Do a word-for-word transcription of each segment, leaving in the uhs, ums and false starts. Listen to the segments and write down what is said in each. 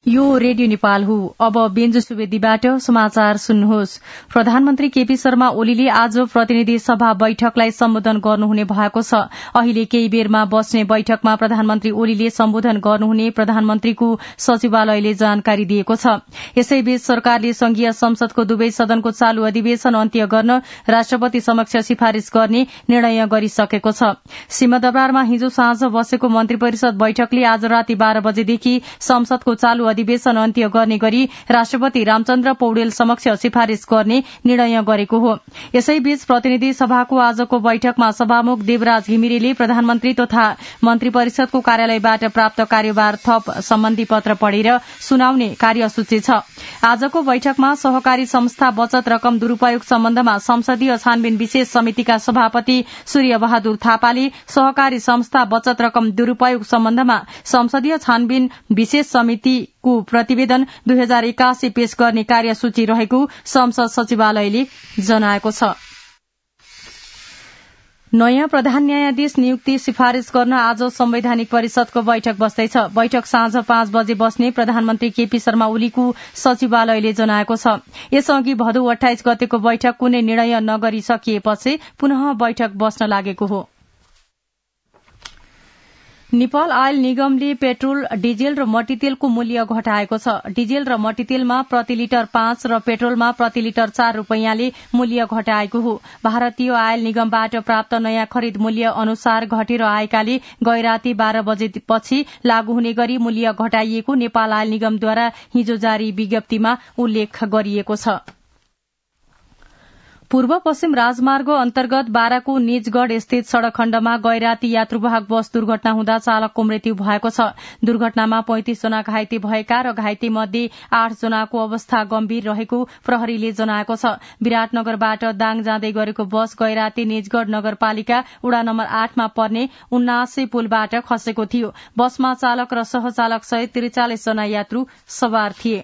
यो रेडियो नेपाल हो। अब बेन्जु सुवेदीबाट समाचार सुन्नुहोस्। प्रधानमन्त्री केपी शर्मा ओलीले आज प्रतिनिधि सभा बैठकलाई सम्बोधन गर्नुहुने भएको छ। अहिले केही बेरमा बस्ने बैठकमा प्रधानमन्त्री ओलीले सम्बोधन गर्नुहुने प्रधानमन्त्रीको सचिवालयले जानकारी दिएको छ। यसैबीच सरकारले संघीय संसदको दुवै सदनको चालू अधिवेशन अन्त्य गर्न राष्ट्रपति समक्ष सिफारिश गर्ने निर्णय गरिसकेको छ। सिंहदरबारमा हिजो साँझ बसेको मन्त्री परिषद बैठकले आज राति बाह्र बजेदेखि संसदको चालू अधिवेशन अन्त्य गर्ने गरी राष्ट्रपति रामचन्द्र पौडेल समक्ष सिफारिश गर्ने निर्णय गरेको हो। यसैबीच प्रतिनिधि सभाको आजको बैठकमा सभामुख देवराज घिमिरेले प्रधानमन्त्री तथा मन्त्री परिषदको कार्यालयबाट प्राप्त कार्यभार थप सम्बन्धी पत्र पढेर सुनाउने कार्यसूची छ। आजको बैठकमा सहकारी संस्था बचत रकम दुरूपयोग सम्बन्धमा संसदीय छानबिन विशेष समितिका सभापति सूर्य बहादुर थापाले सहकारी संस्था बचत रकम दुरूपयोग सम्बन्धमा संसदीय छानबिन विशेष समितिको प्रतिवेदन दुई हजार एकासी पेश गर्ने कार्यसूची रहेको संसद सचिवालयले जनाएको छ। नयाँ प्रधान न्यायाधीश नियुक्ति सिफारिश गर्न आज संवैधानिक परिषदको बैठक बस्दैछ। बैठक साँझ पाँच बजे बस्ने प्रधानमन्त्री केपी शर्मा ओलीको सचिवालयले जनाएको छ। यसअघि भदौ अठाइस गतेको बैठक कुनै निर्णय नगरिसकिएपछि पुनः बैठक बस्न लागेको हो। नेपाल आयल निगमले पेट्रोल, डिजेल र मट्टीतेलको मूल्य घटाएको छ। डिजेल र मट्टीतेलमा प्रति लिटर पाँच र पेट्रोलमा प्रति लिटर चार रूपियाँले मूल्य घटाएको हो। भारतीय आयल निगमबाट प्राप्त नयाँ खरिद मूल्य अनुसार घटेर आएकाले गैराती बाह्र बजेपछि लागू हुने गरी मूल्य घटाइएको नेपाल आयल निगमद्वारा हिजो जारी विज्ञप्तिमा उल्लेख गरिएको छ। पूर्व पश्चिम राजमार्ग अन्तर्गत बाराको निजगढ़ स्थित सड़क खण्डमा गैराती यात्रुवाहक बस दुर्घटना हुँदा चालकको मृत्यु भएको छ। दुर्घटनामा पैंतिस जना घाइते भएका र घाइते मध्ये आठ जनाको अवस्था गम्भीर रहेको प्रहरीले जनाएको छ। विराटनगरबाट दाङ जाँदै गरेको बस गैराती निजगढ़ नगरपालिका उडा नम्बर आठमा पर्ने उन्नासी पुलबाट खसेको थियो। बसमा चालक र सहचालक सहित त्रिचालिस जना यात्रु सवार थिए।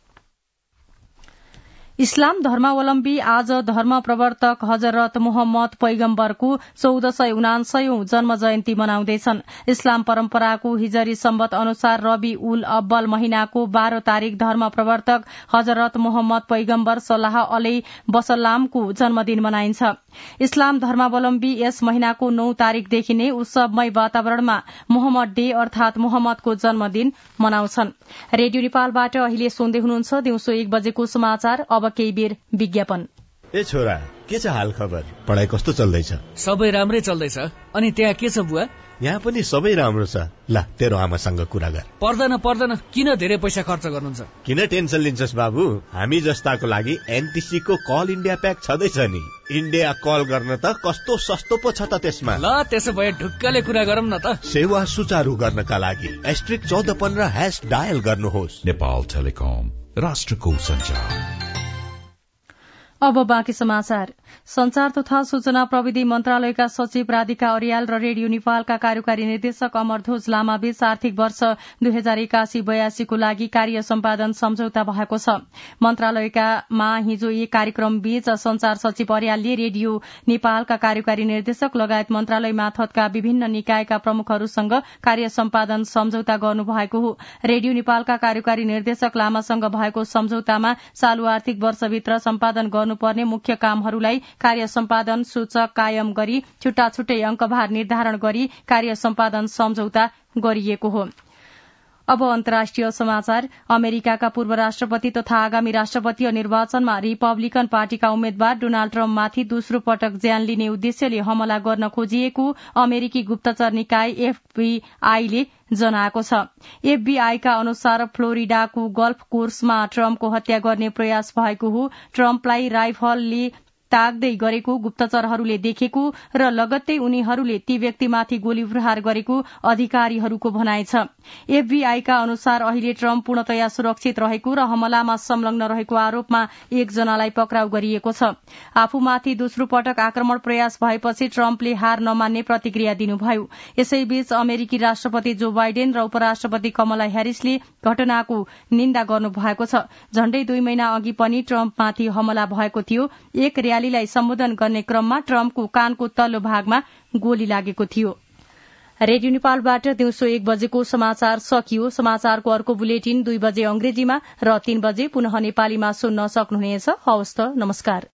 इस्लाम धर्मावलम्बी आज धर्म प्रवर्तक हजरत मोहम्मद पैगम्बरको चौध सय उनासयौं जन्म जयन्ती मनाउँदैछन्। इस्लाम परम्पराको हिजरी सम्बत अनुसार रबी उल अव्वल महिनाको बाह्र तारिक धर्म प्रवर्तक हजरत मोहम्मद पैगम्बर सल्लाह अलैहि वसल्लामको जन्मदिन मनाइन्छ। इस्लाम धर्मावलम्बी यस महिनाको नौ तारिकदेखि नै उत्सवमय वातावरणमा मोहम्मद डे अर्थात मोहम्मदको जन्मदिन मनाउँछन्। रेडियो नेपालबाट अहिले सुन्दै हुनुहुन्छ दिउँसो एक बजेको समाचार। अब केही बेर विज्ञापन। ए छोरा, के छ हाल खबर? पढाइ कस्तो चल्दैछ? सबै राम्रै चल्दैछ। अनि त्यहाँ के छ बुवा? यहाँ पनि सबै राम्रो छ। ल तेरो आमासँग कुरा गर। पर्दैन पर्दैन, किन धेरै पैसा खर्च गर्नुहुन्छ? किन टेन्सन लिन्छस् बाबु? हामी जस्ताको लागि एनटीसी को कल इन्डिया प्याक छँदैछ नि। इन्डिया कल गर्न त कस्तो सस्तो पो छ त त्यसमा। ल त्यसो भए ढुक्कले कुरा गरौँ न त। सेवा सुचारू गर्नका लागि एस्ट्रिक चौध पन्ध्र हैश डायल गर्नुहोस्। नेपाल टेलिकम, राष्ट्रको सञ्चार। अब बाँकी समाचार। संचार तथा सूचना प्रविधि मन्त्रालयका सचिव राधिका अर्याल र रेडियो नेपालका कार्यकारी निर्देशक अमरध्वज लामा बीच आर्थिक वर्ष दुई हजार एकासी बयासीको लागि कार्य सम्पादन सम्झौता भएको छ। मन्त्रालयकामा हिजो एक कार्यक्रम बीच संचार सचिव अर्यालले रेडियो नेपालका कार्यकारी निर्देशक लगायत मन्त्रालय मार्फतका विभिन्न निकायका प्रमुखहरूसँग कार्य सम्पादन सम्झौता गर्नुभएको हो। रेडियो नेपालका कार्यकारी निर्देशक लामासँग भएको सम्झौतामा चालू आर्थिक वर्षभित्र सम्पादन गर्नुपर्ने मुख्य कामहरूलाई कार्य सम्पादन सूचक कायम गरी छुट्टा छुट्टै अंकभार निर्धारण गरी कार्य सम्पादन सम्झौता गरिएको हो। अब अन्तर्राष्ट्रिय समाचार। अमेरिकाका पूर्व राष्ट्रपति तथा आगामी राष्ट्रपतीय निर्वाचनमा रिपब्लिकन पार्टीका उम्मेद्वार डोनाल्ड ट्रम्पमाथि दोस्रो पटक ज्यान लिने उद्देश्यले हमला गर्न खोजिएको अमेरिकी गुप्तचर निकाय एफबीआईले जनाएको छ। एफबीआईका अनुसार फ्लोरिडाको गल्फ कोर्समा ट्रम्पको हत्या गर्ने प्रयास भएको हो। ट्रम्पलाई राइफलले ताक्दै गरेको गुप्तचरहरूले देखेको र लगत्तै उनीहरूले ती व्यक्तिमाथि गोली प्रहार गरेको अधिकारीहरूको भनाइ छ। एफबीआईका अनुसार अहिले ट्रम्प पूर्णतया सुरक्षित रहेको र हमलामा संलग्न रहेको आरोपमा एकजनालाई पक्राउ गरिएको छ। आफूमाथि दोस्रो पटक आक्रमण प्रयास भएपछि ट्रम्पले हार नमान्ने प्रतिक्रिया दिनुभयो। यसैबीच अमेरिकी राष्ट्रपति जो बाइडेन र उपराष्ट्रपति कमला ह्यारिसले घटनाको निन्दा गर्नुभएको छ। झण्डै दुई महिना अघि पनि ट्रम्पमाथि हमला भएको थियो। एक र्यालीलाई सम्बोधन गर्ने क्रममा ट्रम्पको कानको तल्लो भागमा गोली लागेको थियो। रेडियो नेपालबाट दिउँसो एक बजेको समाचार सकियो। समाचारको अर्को बुलेटिन दुई बजे अंग्रेजीमा र तीन बजे पुनः नेपालीमा सुन्न सक्नुहुनेछ। हवस् त, नमस्कार।